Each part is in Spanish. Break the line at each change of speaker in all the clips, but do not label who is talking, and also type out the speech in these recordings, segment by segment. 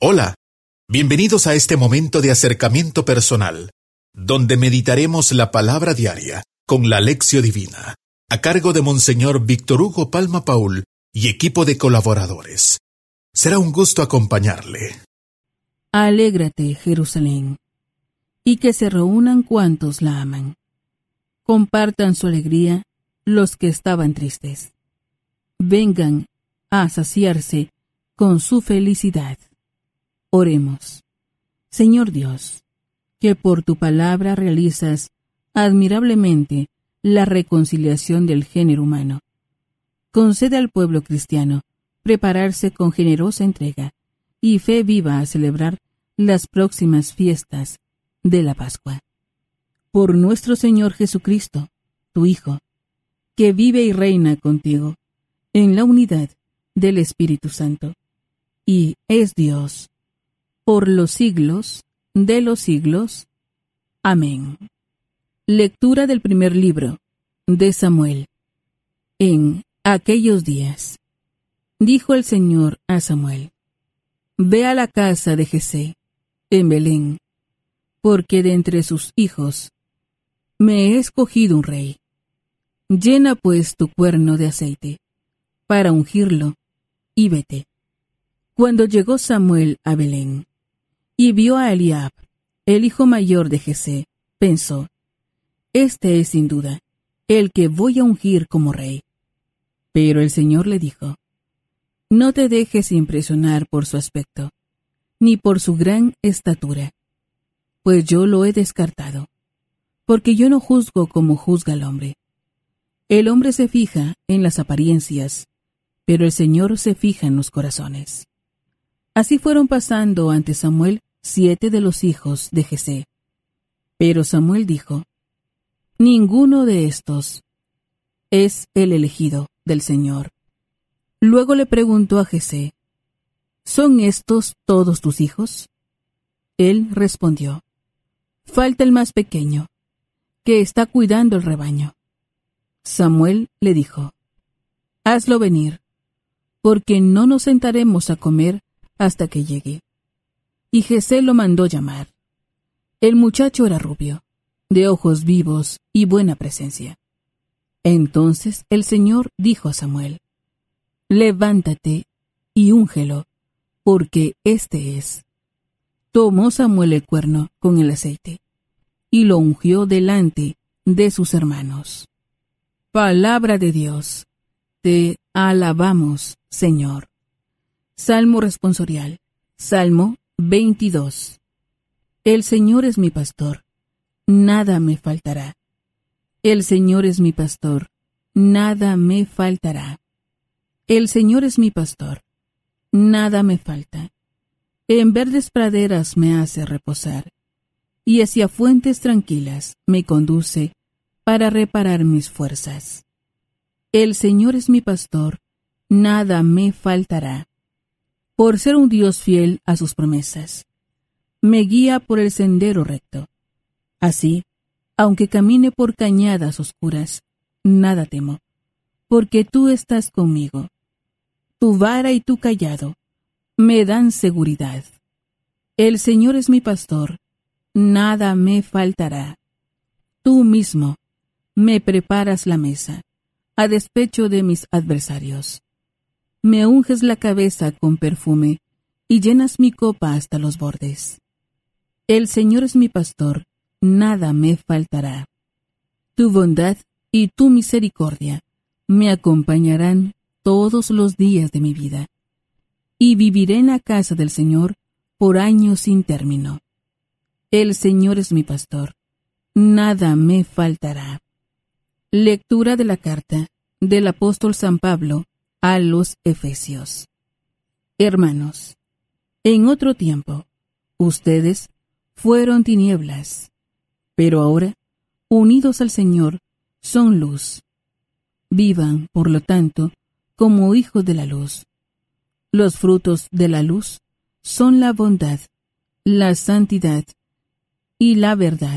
Hola, bienvenidos a este momento de acercamiento personal, donde meditaremos la palabra diaria con la Lección Divina, a cargo de Monseñor Víctor Hugo Palma Paul y equipo de colaboradores. Será un gusto acompañarle.
Alégrate, Jerusalén, y que se reúnan cuantos la aman. Compartan su alegría los que estaban tristes. Vengan a saciarse con su felicidad. Oremos. Señor Dios, que por tu palabra realizas admirablemente la reconciliación del género humano, concede al pueblo cristiano prepararse con generosa entrega y fe viva a celebrar las próximas fiestas de la Pascua. Por nuestro Señor Jesucristo, tu Hijo, que vive y reina contigo en la unidad del Espíritu Santo, y es Dios por los siglos de los siglos. Amén. Lectura del primer libro de Samuel. En aquellos días, dijo el Señor a Samuel: Ve a la casa de Jesé, en Belén, porque de entre sus hijos me he escogido un rey. Llena pues tu cuerno de aceite, para ungirlo, y vete. Cuando llegó Samuel a Belén, y vio a Eliab, el hijo mayor de Jesé, pensó: Este es sin duda el que voy a ungir como rey. Pero el Señor le dijo: No te dejes impresionar por su aspecto, ni por su gran estatura, pues yo lo he descartado, porque yo no juzgo como juzga el hombre. El hombre se fija en las apariencias, pero el Señor se fija en los corazones. Así fueron pasando ante Samuel 7 de los hijos de Jesé. Pero Samuel dijo: Ninguno de estos es el elegido del Señor. Luego le preguntó a Jesé: ¿Son estos todos tus hijos? Él respondió: Falta el más pequeño, que está cuidando el rebaño. Samuel le dijo: Hazlo venir, porque no nos sentaremos a comer hasta que llegue. Y Jesé lo mandó llamar. El muchacho era rubio, de ojos vivos y buena presencia. Entonces el Señor dijo a Samuel: Levántate y úngelo, porque este es. Tomó Samuel el cuerno con el aceite, y lo ungió delante de sus hermanos. Palabra de Dios. Te alabamos, Señor. Salmo responsorial. Salmo 22. El Señor es mi pastor, nada me faltará. El Señor es mi pastor, nada me faltará. El Señor es mi pastor, nada me falta. En verdes praderas me hace reposar, y hacia fuentes tranquilas me conduce para reparar mis fuerzas. El Señor es mi pastor, nada me faltará. Por ser un Dios fiel a sus promesas, me guía por el sendero recto. Así, aunque camine por cañadas oscuras, nada temo, porque tú estás conmigo. Tu vara y tu cayado me dan seguridad. El Señor es mi pastor, nada me faltará. Tú mismo me preparas la mesa, a despecho de mis adversarios. Me unges la cabeza con perfume, y llenas mi copa hasta los bordes. El Señor es mi pastor, nada me faltará. Tu bondad y tu misericordia me acompañarán todos los días de mi vida, y viviré en la casa del Señor por años sin término. El Señor es mi pastor, nada me faltará. Lectura de la carta del apóstol San Pablo a los Efesios. Hermanos, en otro tiempo, ustedes fueron tinieblas, pero ahora, unidos al Señor, son luz. Vivan, por lo tanto, como hijos de la luz. Los frutos de la luz son la bondad, la santidad y la verdad.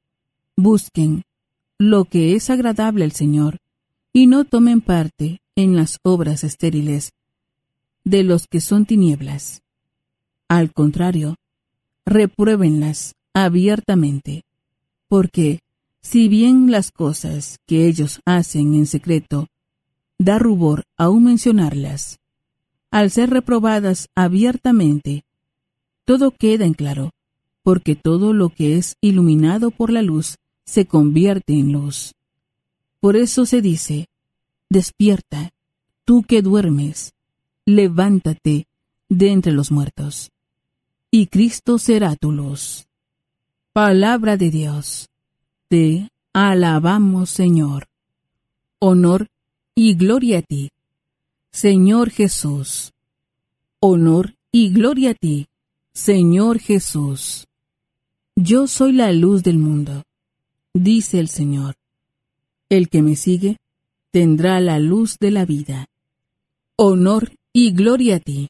Busquen lo que es agradable al Señor y no tomen parte en las obras estériles de los que son tinieblas. Al contrario, repruébenlas abiertamente, porque, si bien las cosas que ellos hacen en secreto da rubor aún mencionarlas, al ser reprobadas abiertamente, todo queda en claro, porque todo lo que es iluminado por la luz se convierte en luz. Por eso se dice: despierta, tú que duermes, levántate de entre los muertos, y Cristo será tu luz. Palabra de Dios. Te alabamos, Señor. Honor y gloria a ti, Señor Jesús. Honor y gloria a ti, Señor Jesús. Yo soy la luz del mundo, dice el Señor. El que me sigue tendrá la luz de la vida. Honor y gloria a ti,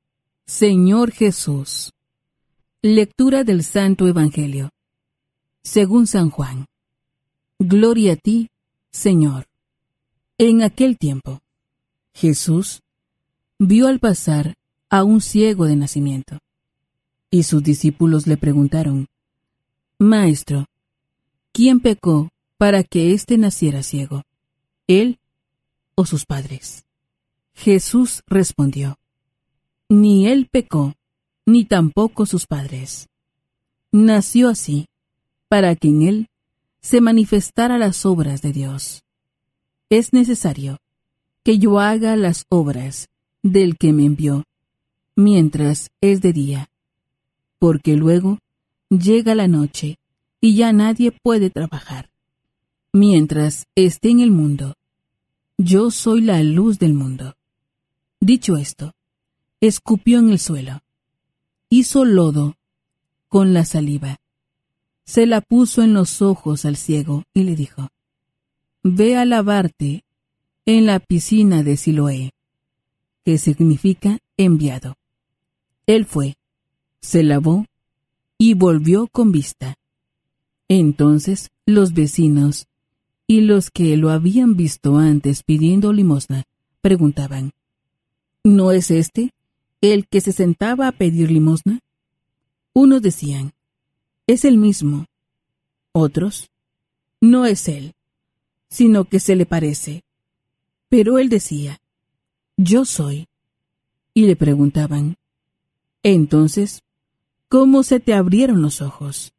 Señor Jesús. Lectura del Santo Evangelio según San Juan. Gloria a ti, Señor. En aquel tiempo, Jesús vio al pasar a un ciego de nacimiento, y sus discípulos le preguntaron: Maestro, ¿quién pecó para que éste naciera ciego, él o sus padres? Jesús respondió: Ni él pecó, ni tampoco sus padres. Nació así, para que en él se manifestara las obras de Dios. Es necesario que yo haga las obras del que me envió, mientras es de día, porque luego llega la noche y ya nadie puede trabajar. Mientras esté en el mundo, yo soy la luz del mundo. Dicho esto, escupió en el suelo, hizo lodo con la saliva, se la puso en los ojos al ciego y le dijo: Ve a lavarte en la piscina de Siloé, que significa enviado. Él fue, se lavó y volvió con vista. Entonces los vecinos y los que lo habían visto antes pidiendo limosna preguntaban: ¿No es este el que se sentaba a pedir limosna? Unos decían: es el mismo. Otros: no es él, sino que se le parece. Pero él decía: yo soy. Y le preguntaban: entonces, ¿cómo se te abrieron los ojos?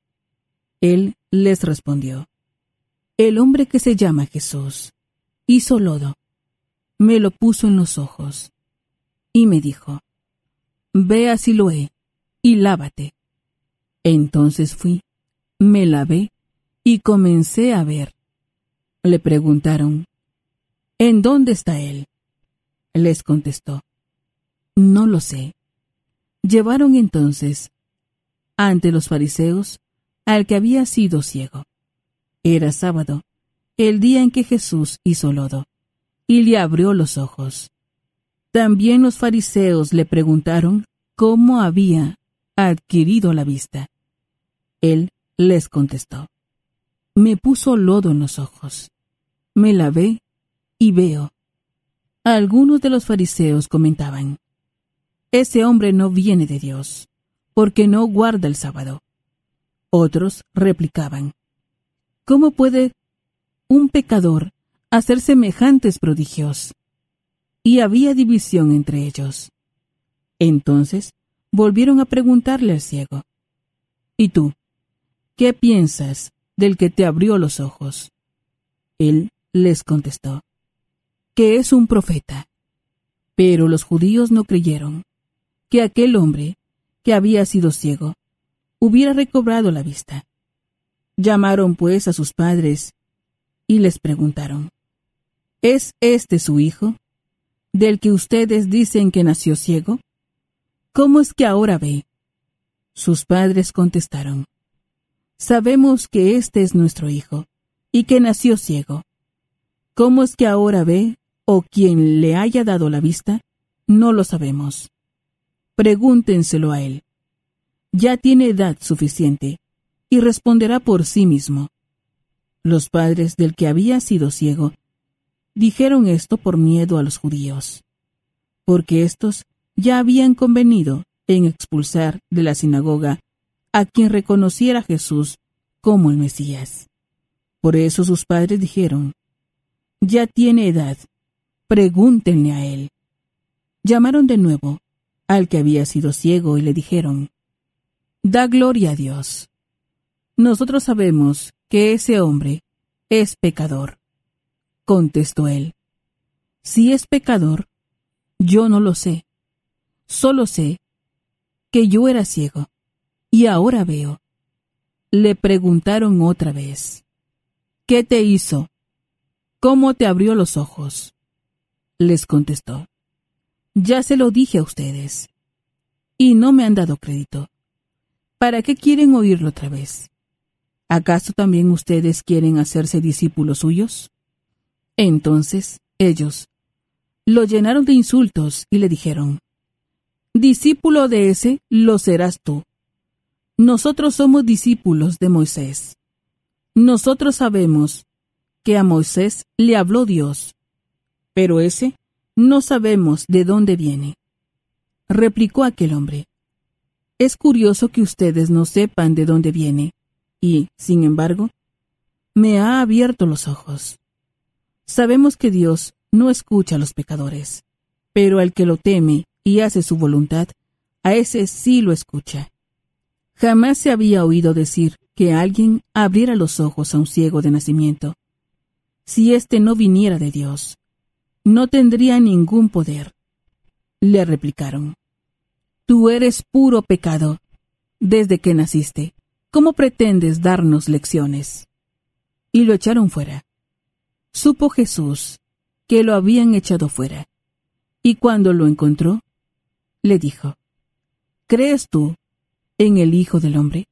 Él les respondió: el hombre que se llama Jesús hizo lodo, me lo puso en los ojos, y me dijo: ve a Siloé y lávate. Entonces fui, me lavé y comencé a ver. Le preguntaron: ¿en dónde está él? Les contestó: no lo sé. Llevaron entonces ante los fariseos al que había sido ciego. Era sábado, el día en que Jesús hizo lodo, y le abrió los ojos. También los fariseos le preguntaron cómo había adquirido la vista. Él les contestó: me puso lodo en los ojos, me lavé y veo. Algunos de los fariseos comentaban: ese hombre no viene de Dios, porque no guarda el sábado. Otros replicaban: ¿cómo puede un pecador hacer semejantes prodigios? Y había división entre ellos. Entonces volvieron a preguntarle al ciego: ¿y tú, qué piensas del que te abrió los ojos? Él les contestó: que es un profeta. Pero los judíos no creyeron que aquel hombre, que había sido ciego, hubiera recobrado la vista. Llamaron pues a sus padres y les preguntaron: ¿es este su hijo, del que ustedes dicen que nació ciego? ¿Cómo es que ahora ve? Sus padres contestaron: sabemos que este es nuestro hijo, y que nació ciego. ¿Cómo es que ahora ve, o quien le haya dado la vista? No lo sabemos. Pregúntenselo a él. Ya tiene edad suficiente, y responderá por sí mismo. Los padres del que había sido ciego dijeron esto por miedo a los judíos, porque éstos ya habían convenido en expulsar de la sinagoga a quien reconociera a Jesús como el Mesías. Por eso sus padres dijeron: ya tiene edad, pregúntenle a él. Llamaron de nuevo al que había sido ciego y le dijeron: da gloria a Dios. Nosotros sabemos que ese hombre es pecador. Contestó él: si es pecador, yo no lo sé. Solo sé que yo era ciego y ahora veo. Le preguntaron otra vez: ¿qué te hizo? ¿Cómo te abrió los ojos? Les contestó: ya se lo dije a ustedes, y no me han dado crédito. ¿Para qué quieren oírlo otra vez? ¿Acaso también ustedes quieren hacerse discípulos suyos? Entonces ellos lo llenaron de insultos y le dijeron: discípulo de ese lo serás tú. Nosotros somos discípulos de Moisés. Nosotros sabemos que a Moisés le habló Dios, pero ese no sabemos de dónde viene. Replicó aquel hombre: es curioso que ustedes no sepan de dónde viene, y, sin embargo, me ha abierto los ojos. Sabemos que Dios no escucha a los pecadores, pero al que lo teme y hace su voluntad, a ese sí lo escucha. Jamás se había oído decir que alguien abriera los ojos a un ciego de nacimiento. Si éste no viniera de Dios, no tendría ningún poder. Le replicaron: tú eres puro pecado. Desde que naciste, ¿cómo pretendes darnos lecciones? Y lo echaron fuera. Supo Jesús que lo habían echado fuera, y cuando lo encontró, le dijo: ¿crees tú en el Hijo del Hombre?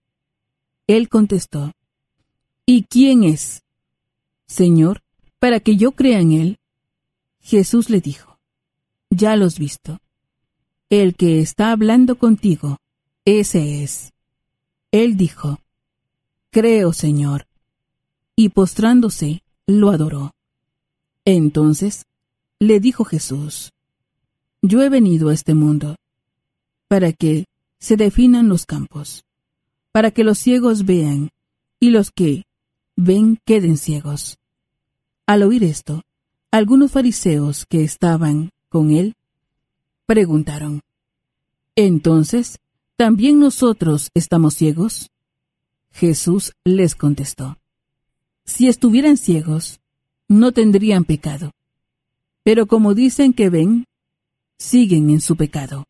Él contestó: ¿y quién es, Señor, para que yo crea en él? Jesús le dijo: ya lo has visto. El que está hablando contigo, ese es. Él dijo: creo, Señor. Y postrándose, lo adoró. Entonces le dijo Jesús: yo he venido a este mundo para que se definan los campos, para que los ciegos vean y los que ven queden ciegos. Al oír esto, algunos fariseos que estaban con él preguntaron: ¿entonces también nosotros estamos ciegos? Jesús les contestó: si estuvieran ciegos, no tendrían pecado. Pero como dicen que ven, siguen en su pecado.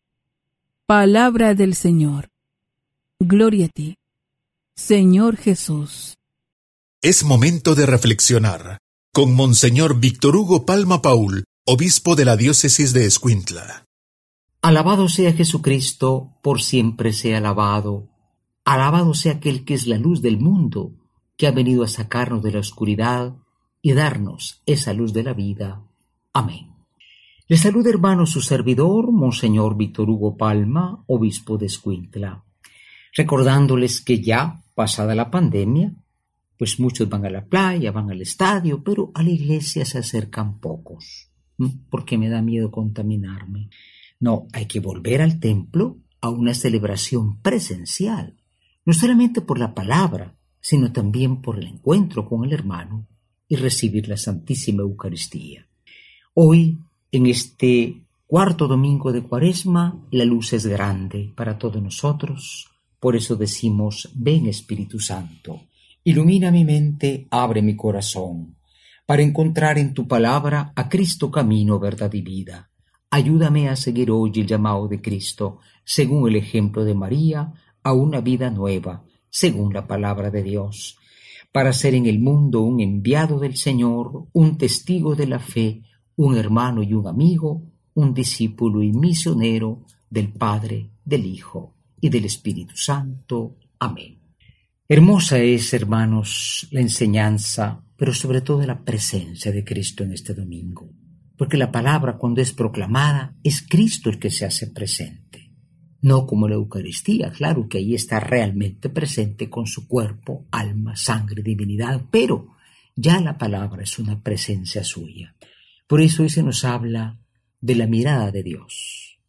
Palabra del Señor. Gloria a ti, Señor Jesús.
Es momento de reflexionar con Monseñor Víctor Hugo Palma Paul, obispo de la diócesis de Escuintla.
Alabado sea Jesucristo, por siempre sea alabado. Alabado sea aquel que es la luz del mundo, que ha venido a sacarnos de la oscuridad y darnos esa luz de la vida. Amén. Le saluda, hermano, su servidor, Monseñor Víctor Hugo Palma, obispo de Escuintla, recordándoles que ya, pasada la pandemia, pues muchos van a la playa, van al estadio, pero a la iglesia se acercan pocos, porque me da miedo contaminarme. No, hay que volver al templo a una celebración presencial, no solamente por la palabra, sino también por el encuentro con el hermano y recibir la Santísima Eucaristía. Hoy, en este cuarto domingo de Cuaresma, la luz es grande para todos nosotros. Por eso decimos: ven Espíritu Santo, ilumina mi mente, abre mi corazón, para encontrar en tu palabra a Cristo camino, verdad y vida. Ayúdame a seguir hoy el llamado de Cristo, según el ejemplo de María, a una vida nueva, según la palabra de Dios, para ser en el mundo un enviado del Señor, un testigo de la fe, un hermano y un amigo, un discípulo y misionero del Padre, del Hijo y del Espíritu Santo. Amén. Hermosa es, hermanos, la enseñanza, pero sobre todo la presencia de Cristo en este domingo, porque la palabra, cuando es proclamada, es Cristo el que se hace presente. No como la Eucaristía, claro que ahí está realmente presente con su cuerpo, alma, sangre, divinidad, pero ya la palabra es una presencia suya. Por eso hoy se nos habla de la mirada de Dios,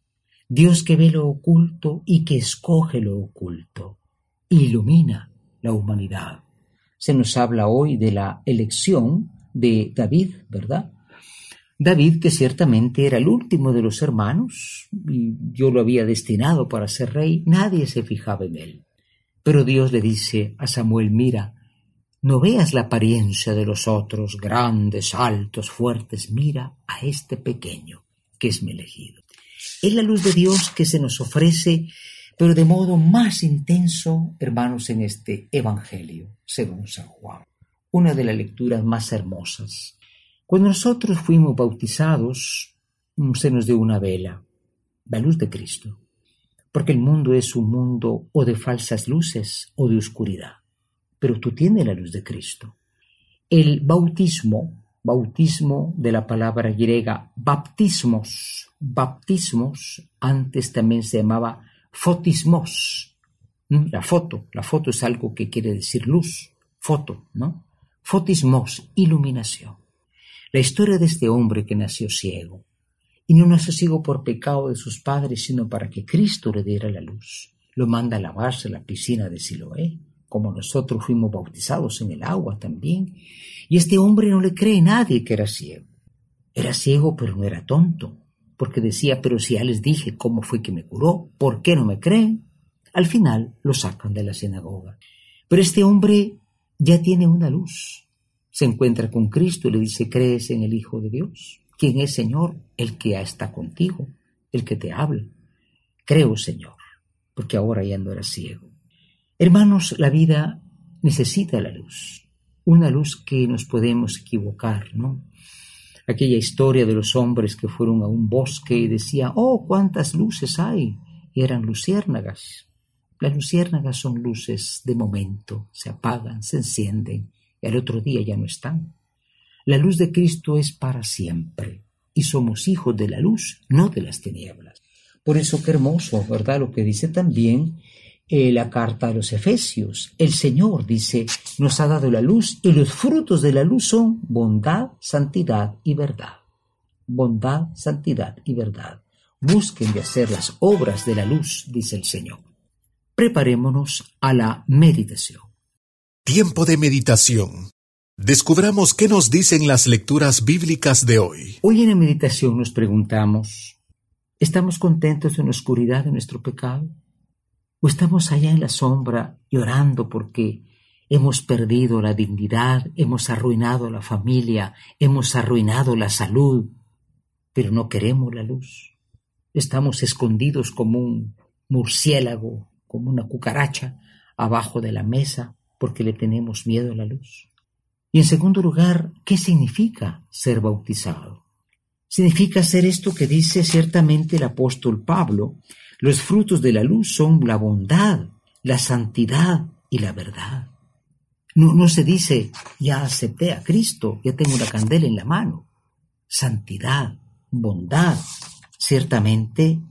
Dios que ve lo oculto y que escoge lo oculto, ilumina la humanidad. Se nos habla hoy de la elección de David, ¿verdad? David, que ciertamente era el último de los hermanos, y Dios lo había destinado para ser rey, nadie se fijaba en él. Pero Dios le dice a Samuel, mira, no veas la apariencia de los otros, grandes, altos, fuertes, mira a este pequeño, que es mi elegido. Es la luz de Dios que se nos ofrece, pero de modo más intenso, hermanos, en este Evangelio, según San Juan. Una de las lecturas más hermosas. Cuando nosotros fuimos bautizados, se nos dio una vela, la luz de Cristo, porque el mundo es un mundo o de falsas luces o de oscuridad, pero tú tienes la luz de Cristo. El bautismo de la palabra griega baptismos, antes también se llamaba fotismos, la foto es algo que quiere decir luz, foto, ¿no? Fotismos, iluminación. La historia de este hombre que nació ciego, y no nació ciego por pecado de sus padres, sino para que Cristo le diera la luz. Lo manda a lavarse en la piscina de Siloé, como nosotros fuimos bautizados en el agua también. Y este hombre no le cree a nadie que era ciego. Era ciego, pero no era tonto, porque decía, pero si ya les dije cómo fue que me curó, ¿por qué no me creen? Al final lo sacan de la sinagoga. Pero este hombre ya tiene una luz. Se encuentra con Cristo y le dice, ¿crees en el Hijo de Dios? ¿Quién es, Señor? El que ya está contigo, el que te habla. Creo, Señor, porque ahora ya no era ciego. Hermanos, la vida necesita la luz, una luz que nos podemos equivocar, ¿no? Aquella historia de los hombres que fueron a un bosque y decían, oh, cuántas luces hay, y eran luciérnagas. Las luciérnagas son luces de momento, se apagan, se encienden, y al otro día ya no están. La luz de Cristo es para siempre, y somos hijos de la luz, no de las tinieblas. Por eso qué hermoso, ¿verdad? Lo que dice también la carta a los Efesios. El Señor, dice, nos ha dado la luz, y los frutos de la luz son bondad, santidad y verdad. Bondad, santidad y verdad. Busquen de hacer las obras de la luz, dice el Señor. Preparémonos a la meditación.
Tiempo de meditación. Descubramos qué nos dicen las lecturas bíblicas de hoy.
Hoy en la meditación nos preguntamos, ¿estamos contentos en la oscuridad de nuestro pecado? ¿O estamos allá en la sombra llorando porque hemos perdido la dignidad, hemos arruinado la familia, hemos arruinado la salud, pero no queremos la luz? Estamos escondidos como un murciélago, como una cucaracha, abajo de la mesa, porque le tenemos miedo a la luz. Y en segundo lugar, ¿qué significa ser bautizado? Significa ser esto que dice ciertamente el apóstol Pablo: los frutos de la luz son la bondad, la santidad y la verdad. No se dice, ya acepté a Cristo, ya tengo una candela en la mano. Santidad, bondad, ciertamente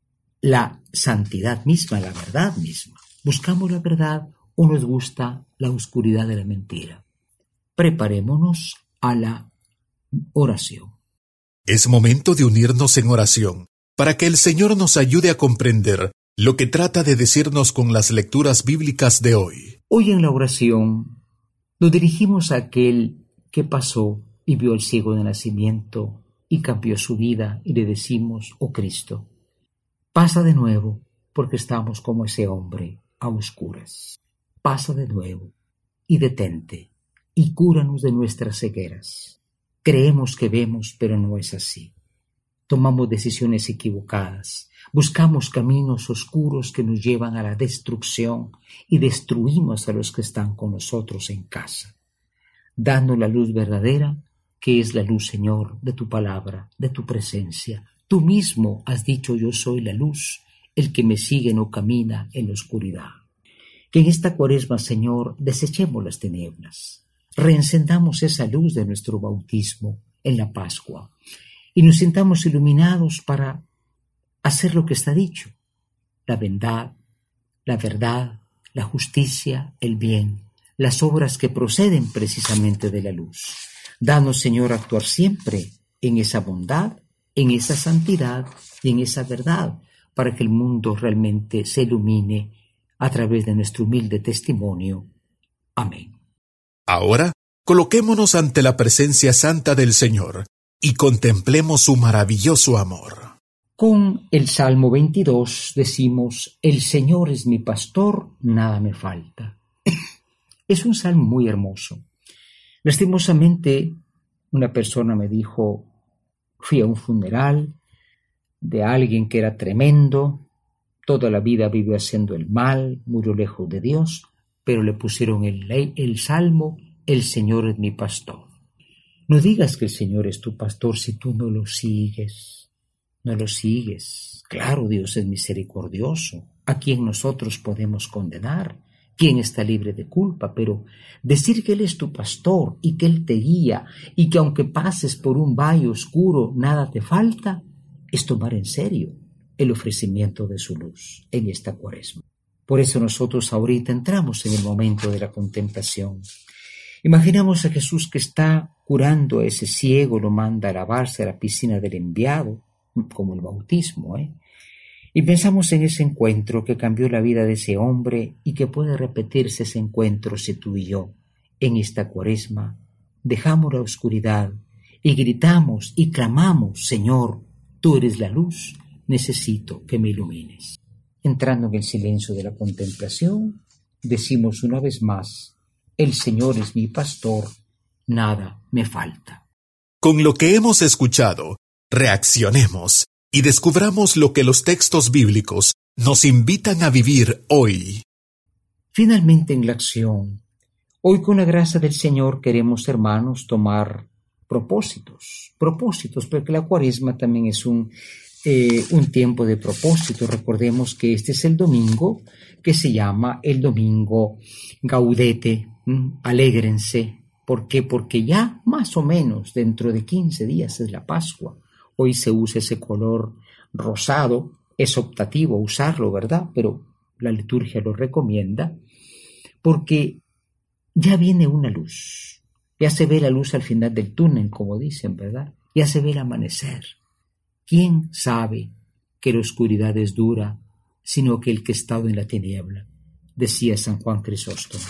la santidad misma, la verdad misma. Buscamos la verdad o nos gusta la oscuridad de la mentira. Preparémonos a la oración.
Es momento de unirnos en oración para que el Señor nos ayude a comprender lo que trata de decirnos con las lecturas bíblicas de hoy.
Hoy en la oración nos dirigimos a aquel que pasó y vio al ciego de nacimiento y cambió su vida, y le decimos, oh Cristo, pasa de nuevo porque estamos como ese hombre a oscuras. Pasa de nuevo y detente y cúranos de nuestras cegueras. Creemos que vemos, pero no es así. Tomamos decisiones equivocadas, buscamos caminos oscuros que nos llevan a la destrucción y destruimos a los que están con nosotros en casa. Danos la luz verdadera, que es la luz, Señor, de tu palabra, de tu presencia. Tú mismo has dicho, yo soy la luz, el que me sigue no camina en la oscuridad. Que en esta Cuaresma, Señor, desechemos las tinieblas, reencendamos esa luz de nuestro bautismo en la Pascua y nos sintamos iluminados para hacer lo que está dicho: la verdad, la justicia, el bien, las obras que proceden precisamente de la luz. Danos, Señor, actuar siempre en esa bondad, en esa santidad y en esa verdad, para que el mundo realmente se ilumine a través de nuestro humilde testimonio. Amén.
Ahora, coloquémonos ante la presencia santa del Señor y contemplemos su maravilloso amor.
Con el Salmo 22 decimos: el Señor es mi pastor, nada me falta. Es un salmo muy hermoso. Lastimosamente, una persona me dijo: fui a un funeral de alguien que era tremendo, toda la vida vivió haciendo el mal, murió lejos de Dios, pero le pusieron el salmo: el Señor es mi pastor. No digas que el Señor es tu pastor si tú no lo sigues. No lo sigues. Claro, Dios es misericordioso. ¿A quién nosotros podemos condenar? ¿Quién está libre de culpa? Pero decir que Él es tu pastor y que Él te guía y que aunque pases por un valle oscuro nada te falta, es tomar en serio el ofrecimiento de su luz en esta Cuaresma. Por eso nosotros ahorita entramos en el momento de la contemplación. Imaginamos a Jesús que está curando a ese ciego, lo manda a lavarse a la piscina del enviado, como el bautismo, Y pensamos en ese encuentro que cambió la vida de ese hombre y que puede repetirse ese encuentro si tú y yo, en esta Cuaresma, dejamos la oscuridad y gritamos y clamamos: Señor, tú eres la luz, necesito que me ilumines. Entrando en el silencio de la contemplación, decimos una vez más: el Señor es mi pastor, nada me falta.
Con lo que hemos escuchado, reaccionemos y descubramos lo que los textos bíblicos nos invitan a vivir hoy.
Finalmente, en la acción, hoy con la gracia del Señor queremos, hermanos, tomar propósitos, porque la Cuaresma también es un tiempo de propósito. Recordemos que este es el domingo que se llama el domingo Gaudete, alégrense. ¿Por qué? Porque ya más o menos dentro de 15 días es la Pascua. Hoy se usa ese color rosado, es optativo usarlo, ¿verdad? Pero la liturgia lo recomienda porque ya viene una luz. Ya se ve la luz al final del túnel, como dicen, ¿verdad? Ya se ve el amanecer. ¿Quién sabe que la oscuridad es dura, sino que el que ha estado en la tiniebla? Decía San Juan Crisóstomo.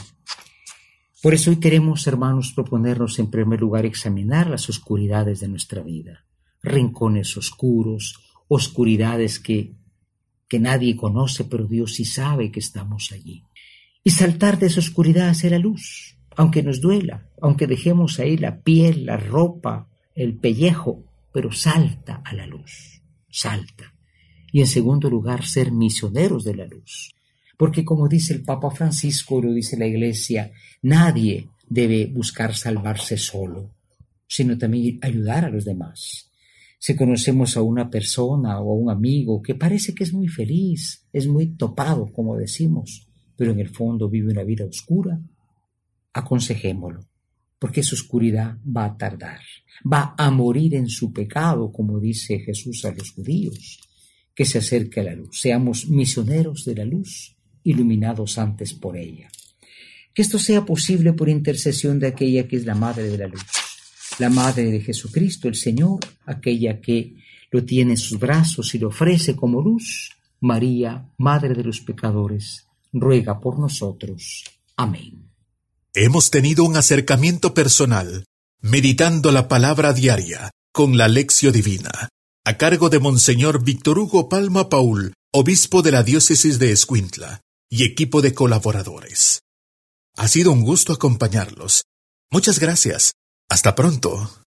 Por eso hoy queremos, hermanos, proponernos en primer lugar examinar las oscuridades de nuestra vida. Rincones oscuros, oscuridades que nadie conoce, pero Dios sí sabe que estamos allí. Y saltar de esa oscuridad hacia la luz, aunque nos duela, aunque dejemos ahí la piel, la ropa, el pellejo, pero salta a la luz, salta. Y en segundo lugar, ser misioneros de la luz. Porque como dice el Papa Francisco, lo dice la Iglesia, nadie debe buscar salvarse solo, sino también ayudar a los demás. Si conocemos a una persona o a un amigo que parece que es muy feliz, es muy topado, como decimos, pero en el fondo vive una vida oscura, aconsejémoslo, porque esa oscuridad va a tardar, va a morir en su pecado, como dice Jesús a los judíos, que se acerque a la luz. Seamos misioneros de la luz, iluminados antes por ella. Que esto sea posible por intercesión de aquella que es la Madre de la Luz, la Madre de Jesucristo, el Señor, aquella que lo tiene en sus brazos y lo ofrece como luz. María, Madre de los pecadores, ruega por nosotros. Amén.
Hemos tenido un acercamiento personal, meditando la palabra diaria con la Lección Divina, a cargo de Monseñor Víctor Hugo Palma Paul, obispo de la diócesis de Escuintla, y equipo de colaboradores. Ha sido un gusto acompañarlos. Muchas gracias. Hasta pronto.